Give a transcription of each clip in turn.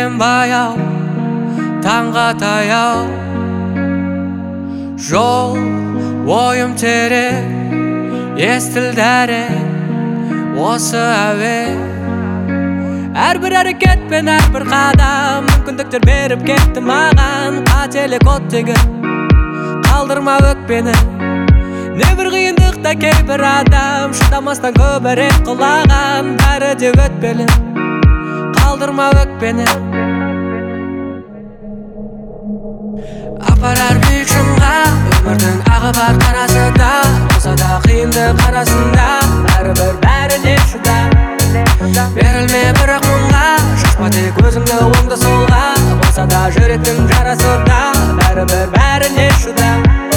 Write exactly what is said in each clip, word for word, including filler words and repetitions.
келем баяу, таңға таяу. Жол ойым терең, естілді әрең осы әуе. Әрбір әрекет пен әрбір қадам мүмкіндіктер беріп кетті маған. Қателік оттегін қалдырма өкпені. Небір қиындықта кейбір адам шыдамастан көбірек құлаған. Бәрі де өтпелі, қалдырма өкпені. Апарар биік шыңға өмірдің ағы бар қарасы да, болса да қиындық арасында бәрібір бәріне шыда. Берілме бірақ мұңға, шашпа тек өзіңді оңды солға, болса да жүректің жарасы да бәрібір бәріне шыда.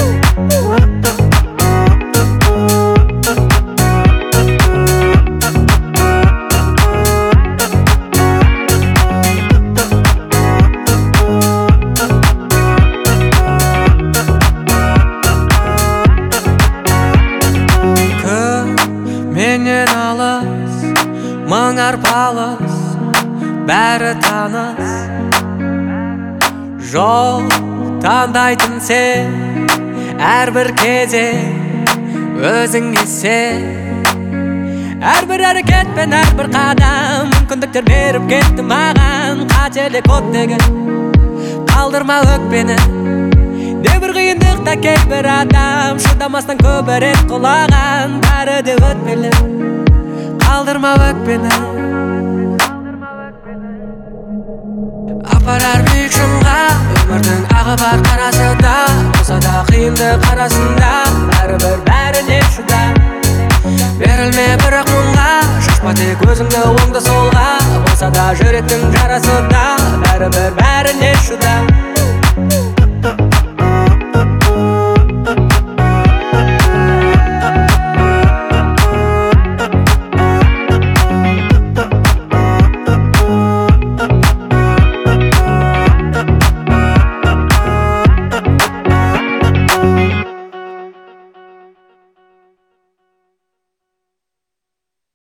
Менен алыс, мың арпалыс, бәрі таныс. Жол таңдайтын сен, әрбір кезең өзіңе сен. Әрбір әрекет пен әрбір қадам мүмкіндіктер беріп кетті маған. Қателік оттегін қалдырма өкпені. Небір қиындықта кейбір адам шыдамастан көбірек құлаған. Бәрі де өтпелі, қалдырма өкпені. Апарар биік шыңға өмірдің ағы бар қарасы да, болса да қиындық арасында бәрібір бәріне шыда. Берілме бірақ мұңға, шашпа тек өзіңді оңды солға, болса да жүректің жарасы да бәрібір бәріне шыда.